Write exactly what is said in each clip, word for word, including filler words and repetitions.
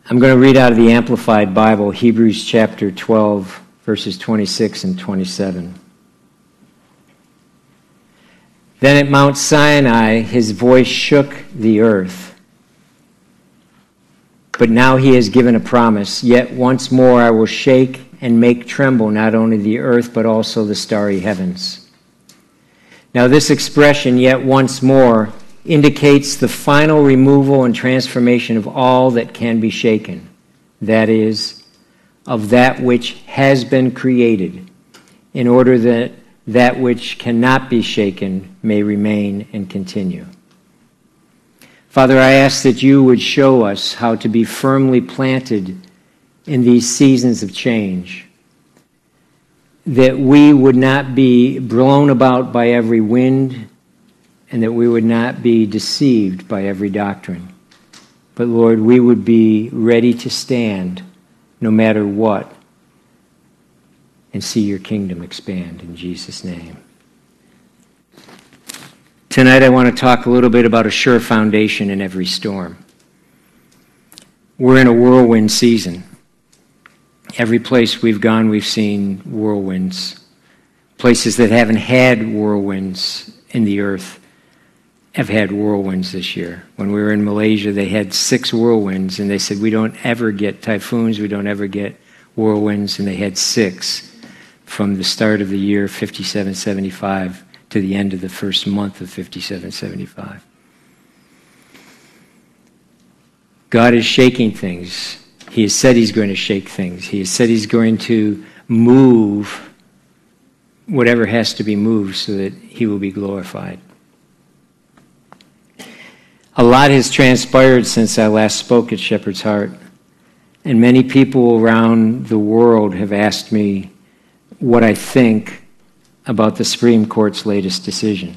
I'm going to read out of the Amplified Bible, Hebrews chapter twelve, verses twenty-six and twenty-seven. Then at Mount Sinai, his voice shook the earth. But now he has given a promise. Yet once more I will shake and make tremble not only the earth, but also the starry heavens. Now this expression, yet once more, indicates the final removal and transformation of all that can be shaken. That is, of that which has been created, in order that that which cannot be shaken may remain and continue. Father, I ask that you would show us how to be firmly planted in these seasons of change, that we would not be blown about by every wind, and that we would not be deceived by every doctrine. But Lord, we would be ready to stand no matter what and see your kingdom expand in Jesus' name. Tonight I want to talk a little bit about a sure foundation in every storm. We're in a whirlwind season. Every place we've gone, we've seen whirlwinds. Places that haven't had whirlwinds in the earth have had whirlwinds this year. When we were in Malaysia, they had six whirlwinds, and they said, we don't ever get typhoons, we don't ever get whirlwinds, and they had six from the start of the year fifty-seven seventy-five to the end of the first month of fifty-seven seventy-five. God is shaking things. He has said he's going to shake things. He has said he's going to move whatever has to be moved so that he will be glorified. A lot has transpired since I last spoke at Shepherd's Heart, and many people around the world have asked me what I think about the Supreme Court's latest decision.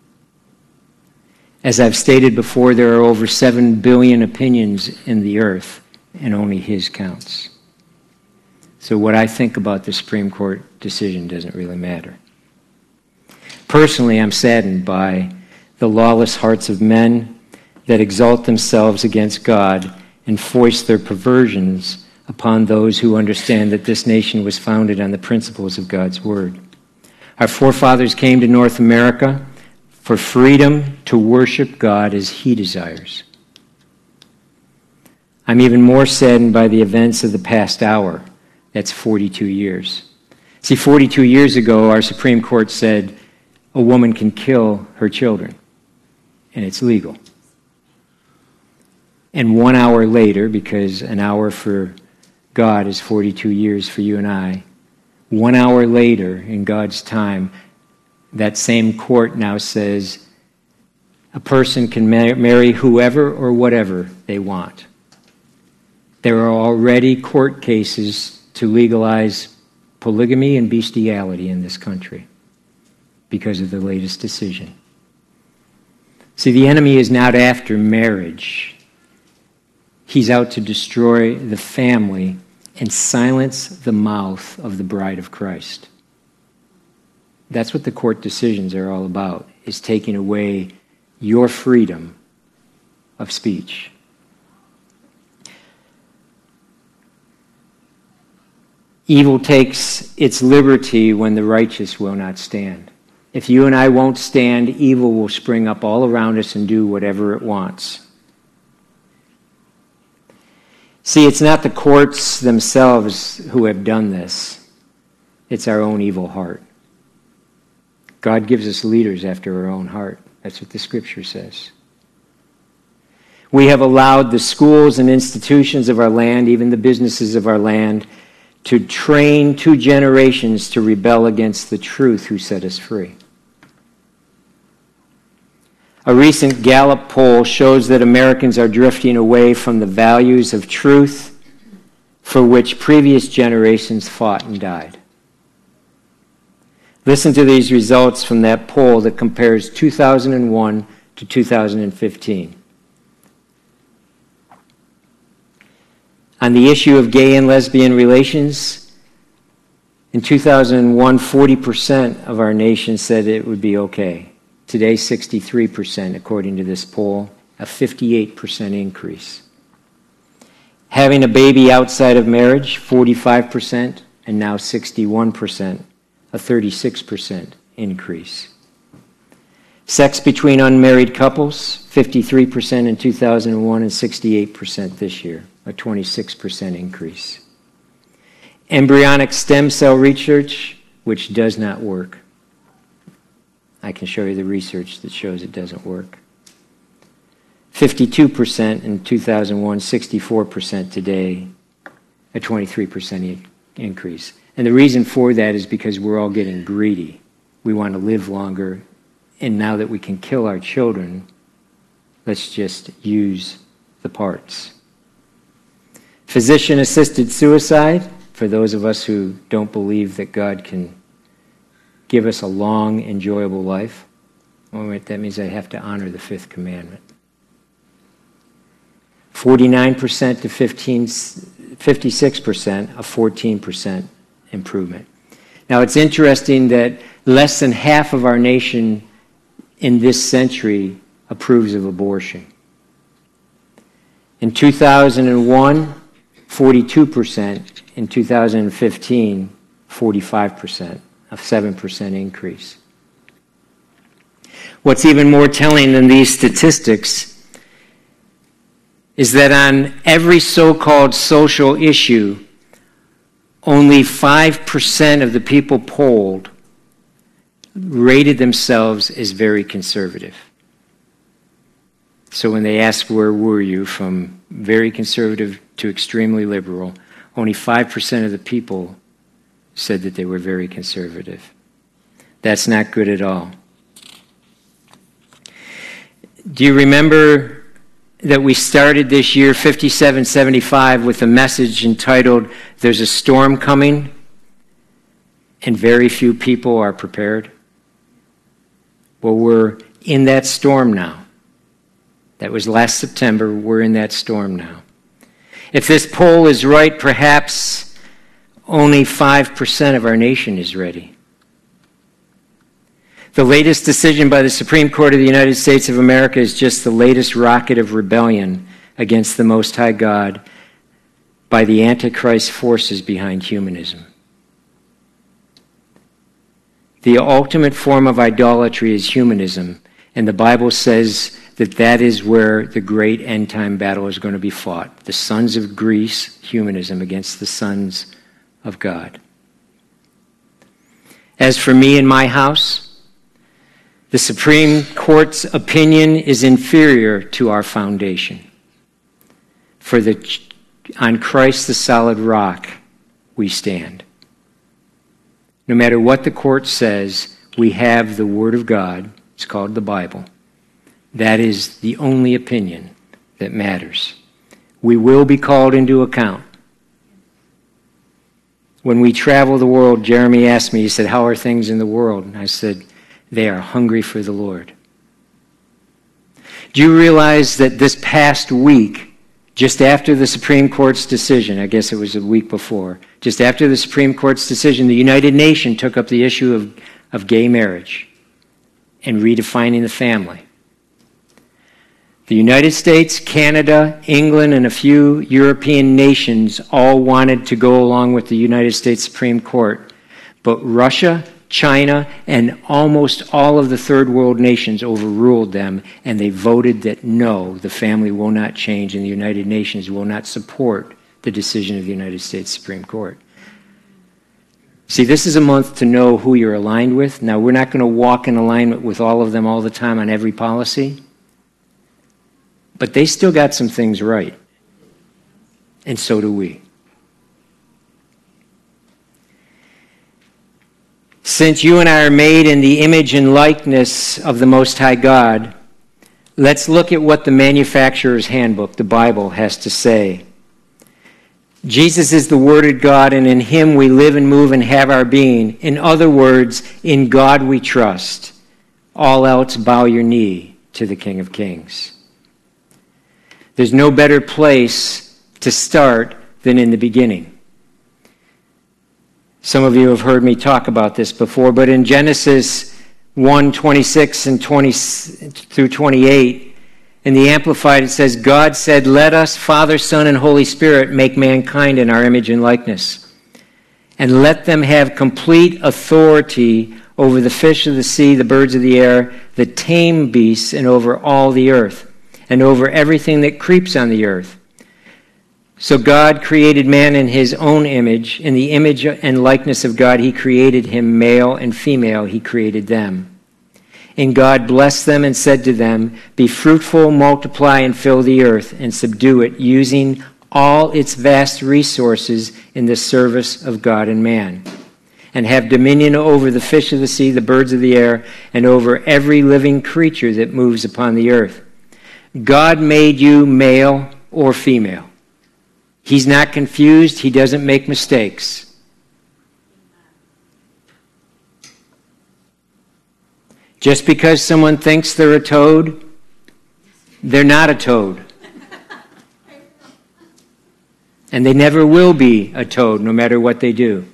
As I've stated before, there are over seven billion opinions in the earth, and only his counts. So what I think about the Supreme Court decision doesn't really matter. Personally, I'm saddened by the lawless hearts of men that exalt themselves against God and foist their perversions upon those who understand that this nation was founded on the principles of God's Word. Our forefathers came to North America for freedom to worship God as He desires. I'm even more saddened by the events of the past hour. That's forty-two years. See, forty-two years ago, our Supreme Court said a woman can kill her children, and it's legal. And one hour later, because an hour for God is forty-two years for you and I, one hour later in God's time, that same court now says a person can marry whoever or whatever they want. There are already court cases to legalize polygamy and bestiality in this country because of the latest decision. See, the enemy is not after marriage. He's out to destroy the family and silence the mouth of the bride of Christ. That's what the court decisions are all about, is taking away your freedom of speech. Evil takes its liberty when the righteous will not stand. If you and I won't stand, evil will spring up all around us and do whatever it wants. See, it's not the courts themselves who have done this. It's our own evil heart. God gives us leaders after our own heart. That's what the Scripture says. We have allowed the schools and institutions of our land, even the businesses of our land, to train two generations to rebel against the truth who set us free. A recent Gallup poll shows that Americans are drifting away from the values of truth for which previous generations fought and died. Listen to these results from that poll that compares two thousand one to two thousand fifteen. On the issue of gay and lesbian relations, in two thousand one, forty percent of our nation said it would be okay. Today, sixty-three percent, according to this poll, a fifty-eight percent increase. Having a baby outside of marriage, forty-five percent, and now sixty-one percent, a thirty-six percent increase. Sex between unmarried couples, fifty-three percent in two thousand one and sixty-eight percent this year, a twenty-six percent increase. Embryonic stem cell research, which does not work. I can show you the research that shows it doesn't work. fifty-two percent in two thousand one, sixty-four percent today, a twenty-three percent increase. And the reason for that is because we're all getting greedy. We want to live longer, and now that we can kill our children, let's just use the parts. Physician-assisted suicide, for those of us who don't believe that God can give us a long, enjoyable life, well, that means I have to honor the fifth commandment. forty-nine percent to fifty-six percent, a fourteen percent improvement. Now, it's interesting that less than half of our nation in this century approves of abortion. In two thousand one, forty-two percent. In two thousand fifteen, forty-five percent, a seven percent increase. What's even more telling than these statistics is that on every so-called social issue, only five percent of the people polled rated themselves as very conservative. So when they asked where were you, from very conservative to extremely liberal, only five percent of the people said that they were very conservative. That's not good at all. Do you remember that we started this year, fifty-seven seventy-five, with a message entitled, "There's a storm coming, and very few people are prepared"? Well, we're in that storm now. That was last September. We're in that storm now. If this poll is right, perhaps only five percent of our nation is ready. The latest decision by the Supreme Court of the United States of America is just the latest rocket of rebellion against the Most High God by the Antichrist forces behind humanism. The ultimate form of idolatry is humanism, and the Bible says that that is where the great end-time battle is going to be fought. The sons of Greece, humanism, against the sons of God. As for me and my house, the Supreme Court's opinion is inferior to our foundation. For the, on Christ the solid rock we stand. No matter what the court says, we have the Word of God. It's called the Bible. That is the only opinion that matters. We will be called into account. When we travel the world, Jeremy asked me, he said, "How are things in the world?" And I said, "They are hungry for the Lord." Do you realize that this past week, just after the Supreme Court's decision, I guess it was a week before, just after the Supreme Court's decision, the United Nations took up the issue of, of gay marriage and redefining the family. The United States, Canada, England, and a few European nations all wanted to go along with the United States Supreme Court. But Russia, China, and almost all of the third world nations overruled them, and they voted that no, the family will not change, and the United Nations will not support the decision of the United States Supreme Court. See, this is a month to know who you're aligned with. Now, we're not going to walk in alignment with all of them all the time on every policy. But they still got some things right. And so do we. Since you and I are made in the image and likeness of the Most High God, let's look at what the manufacturer's handbook, the Bible, has to say. Jesus is the Word of God, and in Him we live and move and have our being. In other words, in God we trust. All else bow your knee to the King of Kings. There's no better place to start than in the beginning. Some of you have heard me talk about this before, but in Genesis one, twenty-six and twenty through twenty-eight, In the Amplified, it says, God said, let us, Father, Son, and Holy Spirit, make mankind in our image and likeness, and let them have complete authority over the fish of the sea, the birds of the air, the tame beasts, and over all the earth, and over everything that creeps on the earth. So God created man in his own image. In the image and likeness of God, he created him, male and female, he created them. And God blessed them and said to them, be fruitful, multiply, and fill the earth, and subdue it, using all its vast resources in the service of God and man. And have dominion over the fish of the sea, the birds of the air, and over every living creature that moves upon the earth. God made you male or female. He's not confused. He doesn't make mistakes. Just because someone thinks they're a toad, they're not a toad. And they never will be a toad, no matter what they do.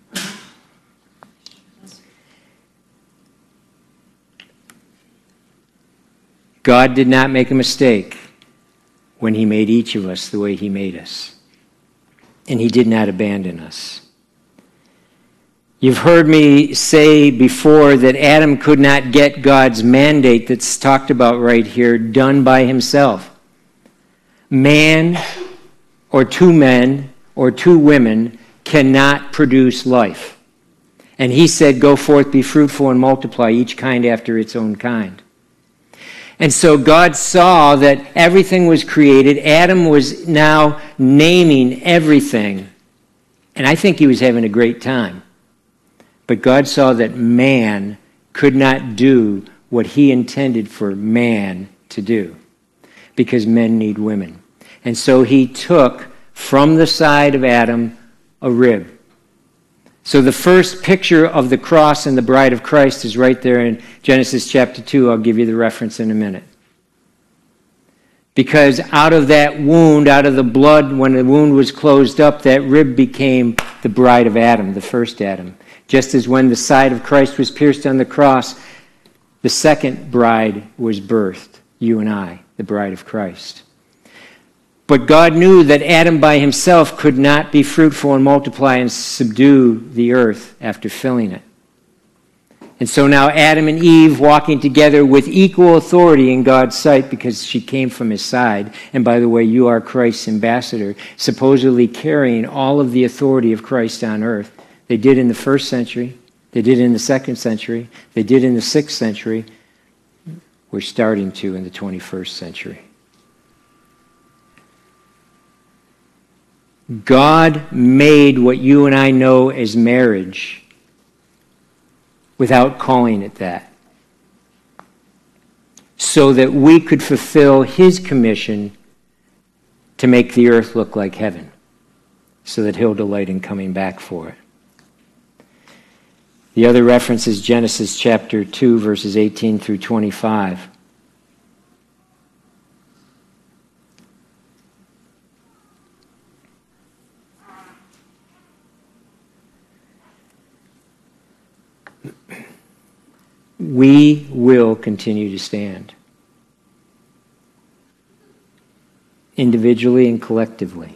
God did not make a mistake when he made each of us the way he made us. And he did not abandon us. You've heard me say before that Adam could not get God's mandate that's talked about right here done by himself. Man or two men or two women cannot produce life. And he said, go forth, be fruitful, and multiply, each kind after its own kind. And so God saw that everything was created. Adam was now naming everything. And I think he was having a great time. But God saw that man could not do what he intended for man to do, because men need women. And so he took from the side of Adam a rib. So the first picture of the cross and the bride of Christ is right there in Genesis chapter two. I'll give you the reference in a minute. Because out of that wound, out of the blood, when the wound was closed up, that rib became the bride of Adam, the first Adam. Just as when the side of Christ was pierced on the cross, the second bride was birthed, you and I, the bride of Christ. But God knew that Adam by himself could not be fruitful and multiply and subdue the earth after filling it. And so now Adam and Eve walking together with equal authority in God's sight, because she came from his side. And by the way, you are Christ's ambassador, supposedly carrying all of the authority of Christ on earth. They did in the first century. They did in the second century. They did in the sixth century. We're starting to in the twenty-first century. God made what you and I know as marriage without calling it that, so that we could fulfill his commission to make the earth look like heaven, so that he'll delight in coming back for it. The other reference is Genesis chapter two, verses eighteen through twenty-five. We will continue to stand, individually and collectively.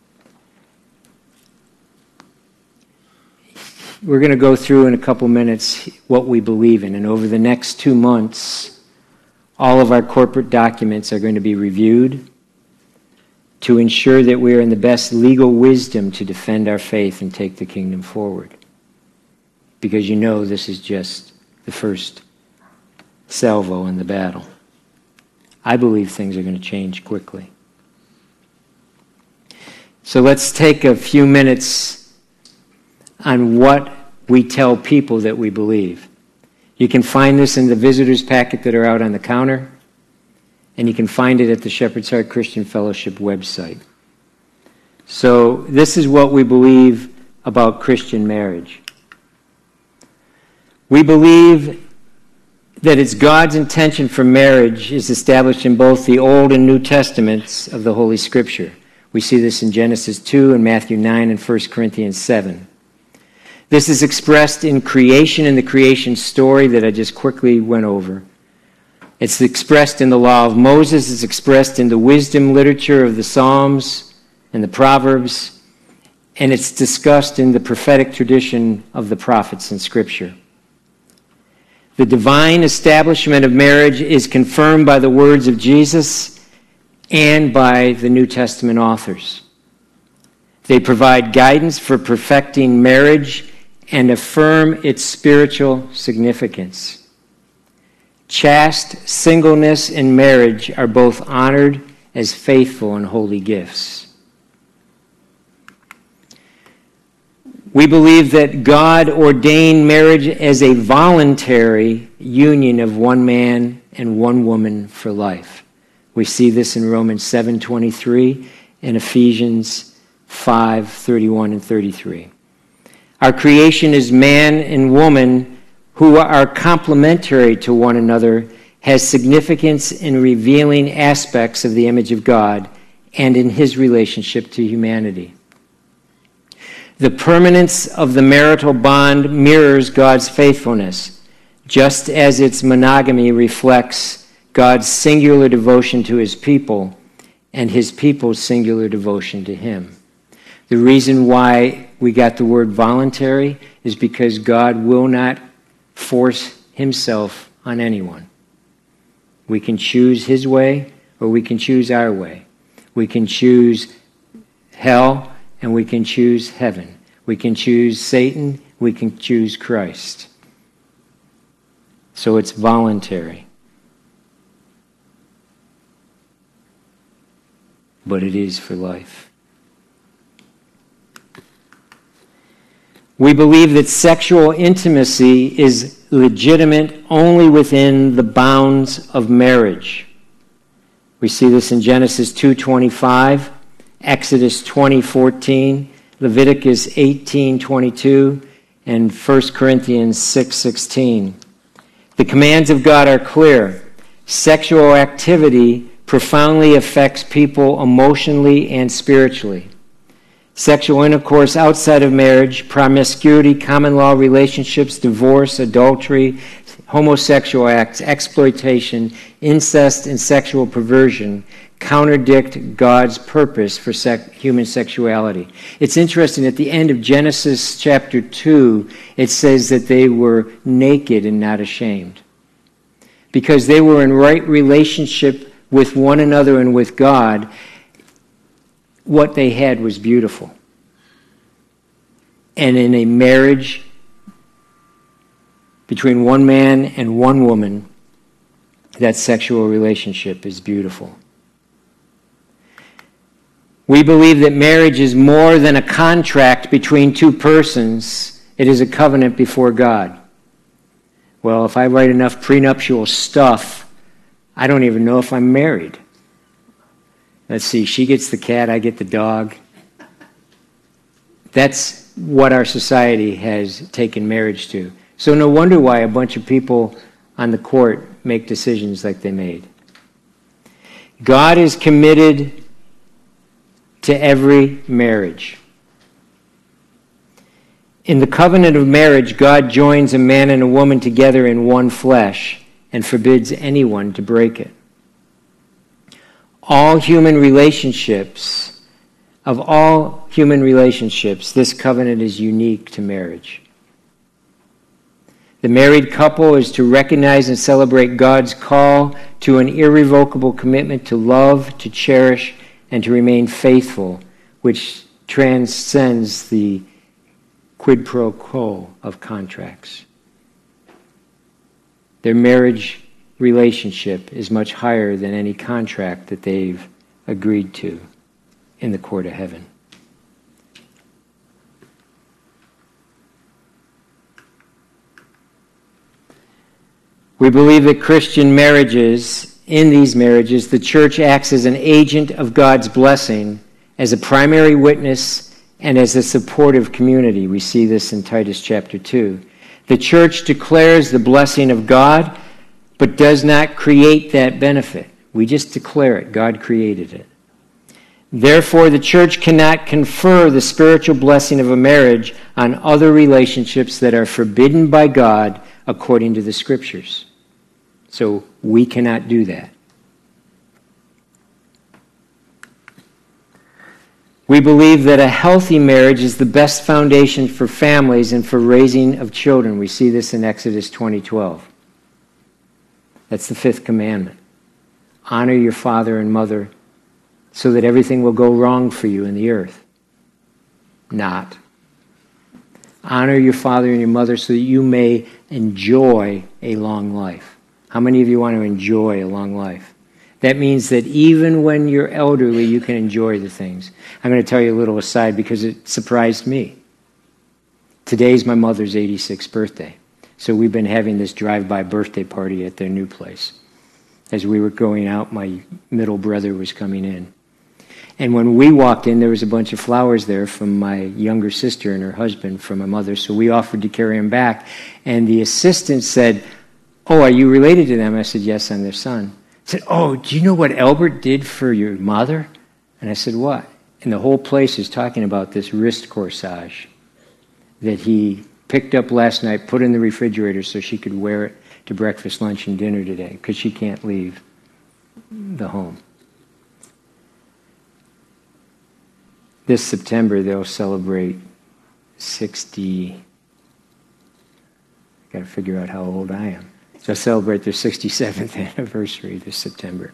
We're going to go through in a couple minutes what we believe in, and over the next two months, all of our corporate documents are going to be reviewed to ensure that we are in the best legal wisdom to defend our faith and take the kingdom forward. Because you know this is just the first salvo in the battle. I believe things are going to change quickly. So let's take a few minutes on what we tell people that we believe. You can find this in the visitors packet that are out on the counter, and you can find it at the Shepherd's Heart Christian Fellowship website. So this is what we believe about Christian marriage. We believe that it's God's intention for marriage is established in both the Old and New Testaments of the Holy Scripture. We see this in Genesis two and Matthew nine and First Corinthians seven. This is expressed in creation, in the creation story that I just quickly went over. It's expressed in the law of Moses. It's expressed in the wisdom literature of the Psalms and the Proverbs. And it's discussed in the prophetic tradition of the prophets in Scripture. The divine establishment of marriage is confirmed by the words of Jesus and by the New Testament authors. They provide guidance for perfecting marriage and affirm its spiritual significance. Chaste singleness and marriage are both honored as faithful and holy gifts. We believe that God ordained marriage as a voluntary union of one man and one woman for life. We see this in Romans seven twenty-three and Ephesians five thirty-one and thirty-three. Our creation is man and woman who are complementary to one another, has significance in revealing aspects of the image of God and in his relationship to humanity. The permanence of the marital bond mirrors God's faithfulness, just as its monogamy reflects God's singular devotion to his people and his people's singular devotion to him. The reason why we got the word voluntary is because God will not force himself on anyone. We can choose his way or we can choose our way. We can choose hell and we can choose heaven. We can choose Satan, we can choose Christ. So it's voluntary. But it is for life. We believe that sexual intimacy is legitimate only within the bounds of marriage. We see this in Genesis two twenty-five, Exodus twenty fourteen, Leviticus eighteen twenty-two, and First Corinthians six sixteen. The commands of God are clear. Sexual activity profoundly affects people emotionally and spiritually. Sexual intercourse outside of marriage, promiscuity, common law relationships, divorce, adultery, homosexual acts, exploitation, incest, and sexual perversion contradict God's purpose for sec- human sexuality. It's interesting, at the end of Genesis chapter two, it says that they were naked and not ashamed. Because they were in right relationship with one another and with God, what they had was beautiful. And in a marriage between one man and one woman, that sexual relationship is beautiful. We believe that marriage is more than a contract between two persons. It is a covenant before God. Well, if I write enough prenuptial stuff, I don't even know if I'm married. Let's see, she gets the cat, I get the dog. That's what our society has taken marriage to. So no wonder why a bunch of people on the court make decisions like they made. God is committed to every marriage. In the covenant of marriage, God joins a man and a woman together in one flesh and forbids anyone to break it. All human relationships, of all human relationships, this covenant is unique to marriage. The married couple is to recognize and celebrate God's call to an irrevocable commitment to love, to cherish, and to remain faithful, which transcends the quid pro quo of contracts. Their marriage relationship is much higher than any contract that they've agreed to in the court of heaven. We believe that Christian marriages, in these marriages, the church acts as an agent of God's blessing, as a primary witness, and as a supportive community. We see this in Titus chapter two. The church declares the blessing of God, but does not create that benefit. We just declare it. God created it. Therefore, the church cannot confer the spiritual blessing of a marriage on other relationships that are forbidden by God according to the Scriptures. So we cannot do that. We believe that a healthy marriage is the best foundation for families and for raising of children. We see this in Exodus twenty twelve. That's the fifth commandment. Honor your father and mother so that everything will go wrong for you in the earth. Not. Honor your father and your mother so that you may enjoy a long life. How many of you want to enjoy a long life? That means that even when you're elderly, you can enjoy the things. I'm going to tell you a little aside because it surprised me. Today's my mother's eighty-sixth birthday. So we've been having this drive-by birthday party at their new place. As we were going out, my middle brother was coming in. And when we walked in, there was a bunch of flowers there from my younger sister and her husband from my mother. So we offered to carry them back. And the assistant said, "Oh, are you related to them?" I said, "Yes, I'm their son." I said, "Oh, do you know what Albert did for your mother?" And I said, "What?" And the whole place is talking about this wrist corsage that he picked up last night, put in the refrigerator so she could wear it to breakfast, lunch, and dinner today because she can't leave the home. This September, they'll celebrate sixty. I've got to figure out how old I am. So they'll celebrate their sixty-seventh anniversary this September.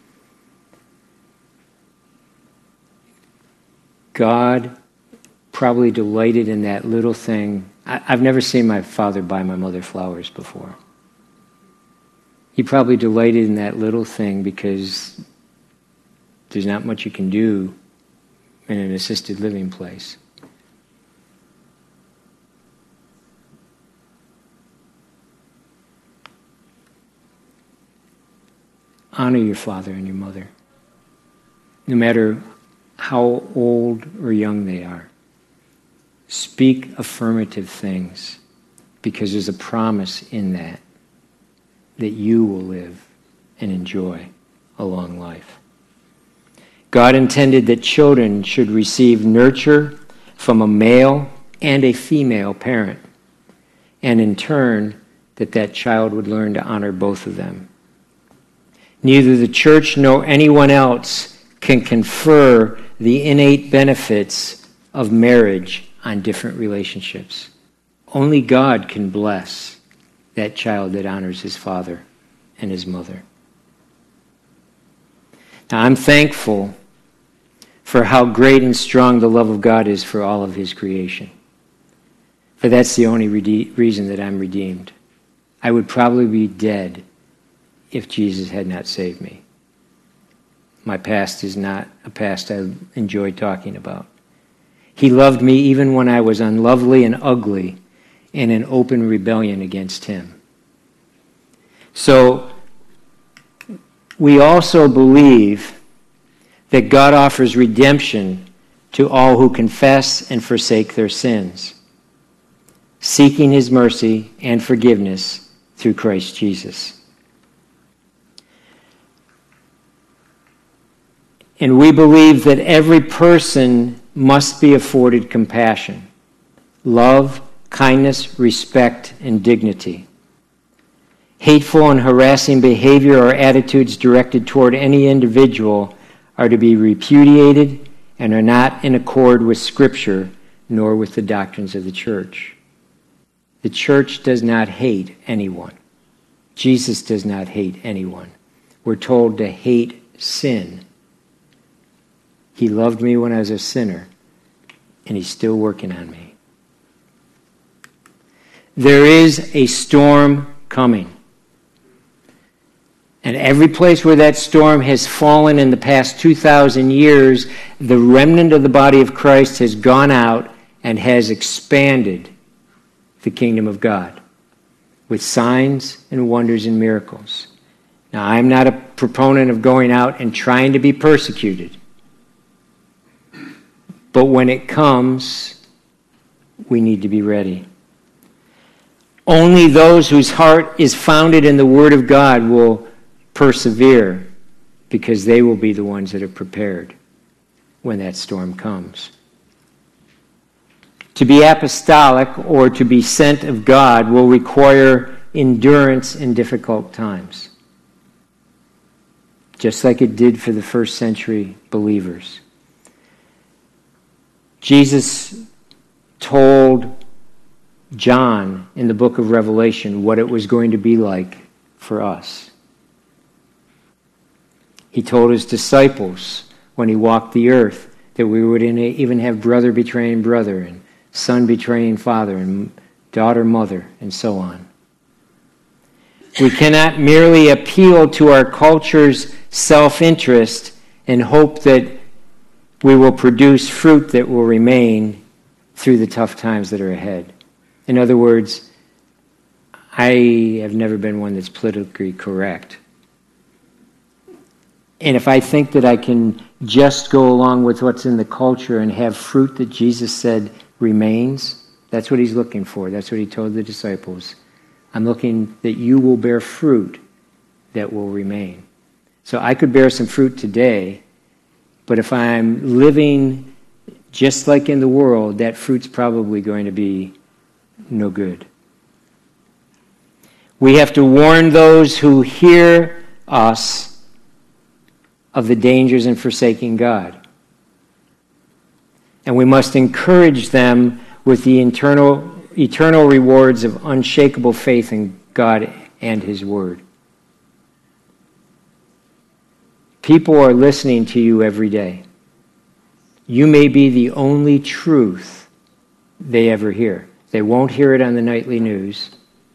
God probably delighted in that little thing. I, I've never seen my father buy my mother flowers before. He probably delighted in that little thing because there's not much you can do in an assisted living place. Honor your father and your mother, no matter how old or young they are. Speak affirmative things because there's a promise in that that you will live and enjoy a long life. God intended that children should receive nurture from a male and a female parent, and in turn, that that child would learn to honor both of them. Neither the church nor anyone else can confer the innate benefits of marriage on different relationships. Only God can bless that child that honors his father and his mother. Now, I'm thankful for how great and strong the love of God is for all of his creation. For that's the only rede- reason that I'm redeemed. I would probably be dead if Jesus had not saved me. My past is not a past I enjoy talking about. He loved me even when I was unlovely and ugly and in open rebellion against him. So, we also believe that God offers redemption to all who confess and forsake their sins, seeking his mercy and forgiveness through Christ Jesus. And we believe that every person must be afforded compassion, love, kindness, respect, and dignity. Hateful and harassing behavior or attitudes directed toward any individual are to be repudiated and are not in accord with Scripture nor with the doctrines of the church. The church does not hate anyone. Jesus does not hate anyone. We're told to hate sin. He loved me when I was a sinner, and he's still working on me. There is a storm coming. And every place where that storm has fallen in the past two thousand years, the remnant of the body of Christ has gone out and has expanded the kingdom of God with signs and wonders and miracles. Now, I'm not a proponent of going out and trying to be persecuted. But when it comes, we need to be ready. Only those whose heart is founded in the Word of God will persevere, because they will be the ones that are prepared when that storm comes. To be apostolic or to be sent of God will require endurance in difficult times, just like it did for the first century believers. Jesus told John in the book of Revelation what it was going to be like for us. He told his disciples when he walked the earth that we would even have brother betraying brother and son betraying father and daughter mother and so on. We cannot merely appeal to our culture's self-interest and hope that we will produce fruit that will remain through the tough times that are ahead. In other words, I have never been one that's politically correct. And if I think that I can just go along with what's in the culture and have fruit that Jesus said remains, that's what he's looking for. That's what he told the disciples. I'm looking that you will bear fruit that will remain. So I could bear some fruit today, but if I'm living just like in the world, that fruit's probably going to be no good. We have to warn those who hear us of the dangers in forsaking God. And we must encourage them with the internal, eternal rewards of unshakable faith in God and His Word. People are listening to you every day. You may be the only truth they ever hear. They won't hear it on the nightly news.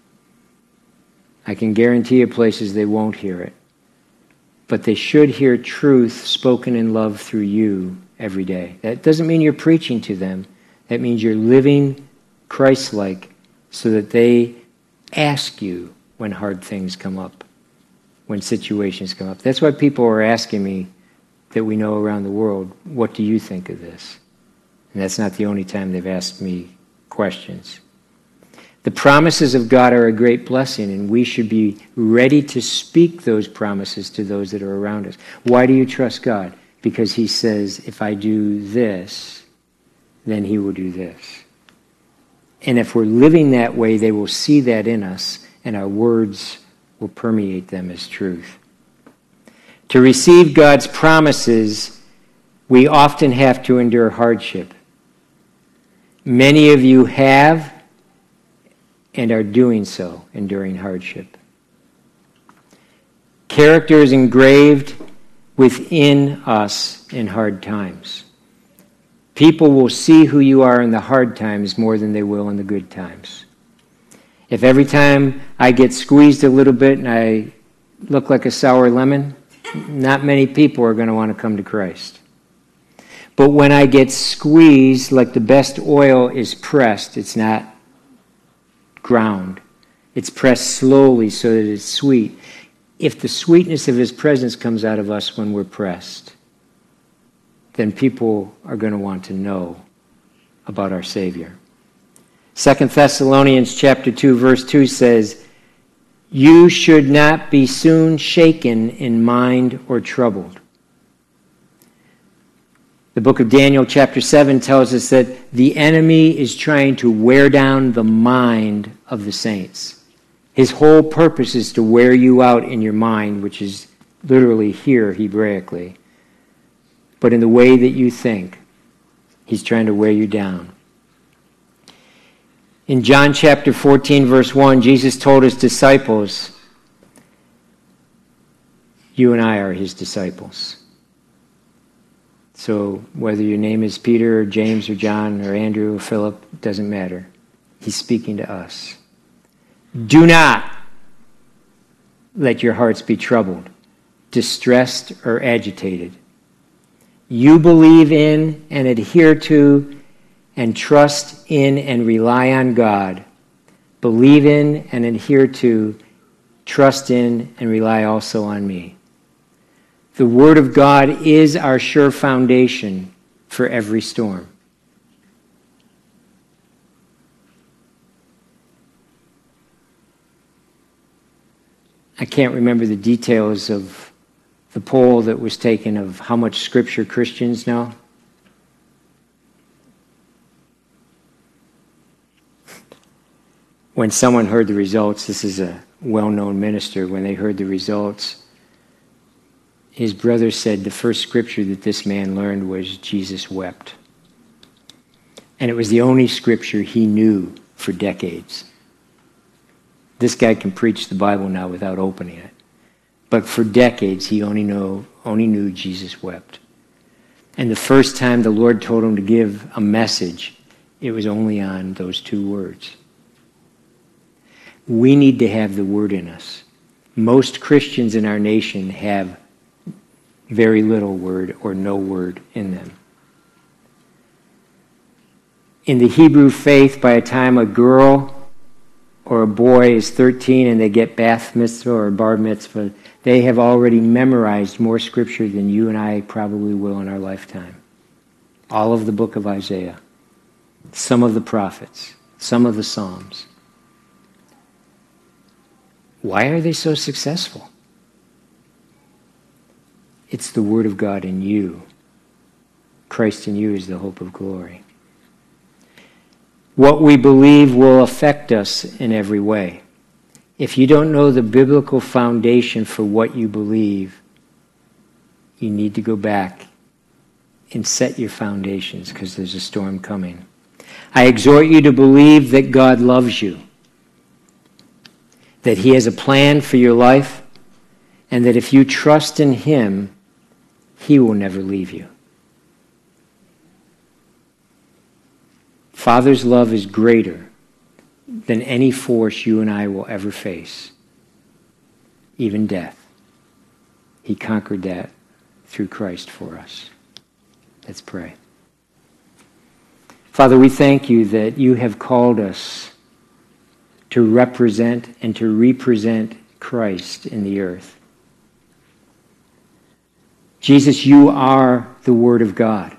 I can guarantee you places they won't hear it. But they should hear truth spoken in love through you every day. That doesn't mean you're preaching to them. That means you're living Christ-like so that they ask you when hard things come up, when situations come up. That's why people are asking me that we know around the world, what do you think of this? And that's not the only time they've asked me questions. The promises of God are a great blessing, and we should be ready to speak those promises to those that are around us. Why do you trust God? Because He says, if I do this, then He will do this. And if we're living that way, they will see that in us, and our words will permeate them as truth. To receive God's promises, we often have to endure hardship. Many of you have and are doing so, enduring hardship. Character is engraved within us in hard times. People will see who you are in the hard times more than they will in the good times. If every time I get squeezed a little bit and I look like a sour lemon, not many people are going to want to come to Christ. But when I get squeezed like the best oil is pressed, it's not ground. It's pressed slowly so that it's sweet. If the sweetness of His presence comes out of us when we're pressed, then people are going to want to know about our Savior. Second Thessalonians chapter two, verse two says, you should not be soon shaken in mind or troubled. The book of Daniel chapter seven tells us that the enemy is trying to wear down the mind of the saints. His whole purpose is to wear you out in your mind, which is literally here Hebraically. But in the way that you think, he's trying to wear you down. In John chapter fourteen, verse one, Jesus told his disciples, you and I are his disciples. So whether your name is Peter or James or John or Andrew or Philip, it doesn't matter. He's speaking to us. Do not let your hearts be troubled, distressed, or agitated. You believe in and adhere to and trust in and rely on God. Believe in and adhere to, trust in, and rely also on me. The Word of God is our sure foundation for every storm. I can't remember the details of the poll that was taken of how much Scripture Christians know. when someone heard the results, this is a well-known minister, when they heard the results, his brother said the first scripture that this man learned was Jesus wept. And it was the only scripture he knew for decades. This guy can preach the Bible now without opening it. But for decades, he only, know, only knew Jesus wept. And the first time the Lord told him to give a message, it was only on those two words. We need to have the word in us. Most Christians in our nation have very little word or no word in them. In the Hebrew faith, by the time a girl or a boy is thirteen and they get bath mitzvah or bar mitzvah, they have already memorized more scripture than you and I probably will in our lifetime. All of the book of Isaiah, some of the prophets, some of the Psalms. Why are they so successful? It's the Word of God in you. Christ in you is the hope of glory. What we believe will affect us in every way. If you don't know the biblical foundation for what you believe, you need to go back and set your foundations, because there's a storm coming. I exhort you to believe that God loves you, that He has a plan for your life, and that if you trust in Him, He will never leave you. Father's love is greater than any force you and I will ever face, even death. He conquered that through Christ for us. Let's pray. Father, we thank you that you have called us to represent and to represent Christ in the earth. Jesus, you are the Word of God.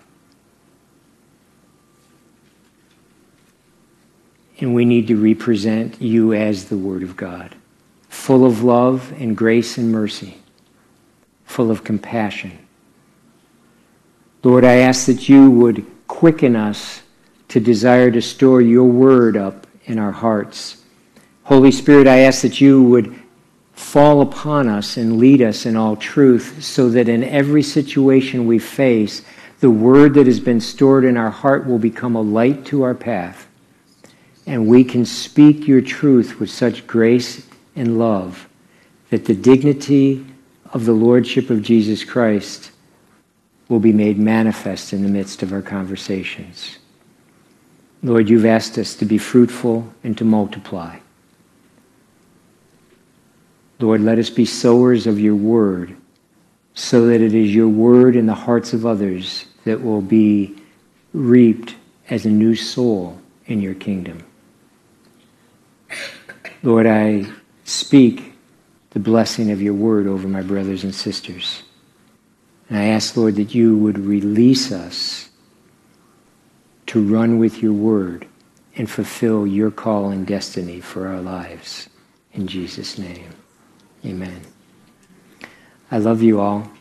And we need to represent you as the Word of God, full of love and grace and mercy, full of compassion. Lord, I ask that you would quicken us to desire to store your word up in our hearts. Holy Spirit, I ask that you would fall upon us and lead us in all truth, so that in every situation we face, the word that has been stored in our heart will become a light to our path, and we can speak your truth with such grace and love that the dignity of the Lordship of Jesus Christ will be made manifest in the midst of our conversations. Lord, you've asked us to be fruitful and to multiply. Lord, let us be sowers of your word, so that it is your word in the hearts of others that will be reaped as a new soul in your kingdom. Lord, I speak the blessing of your word over my brothers and sisters. And I ask, Lord, that you would release us to run with your word and fulfill your call and destiny for our lives. In Jesus' name, amen. I love you all.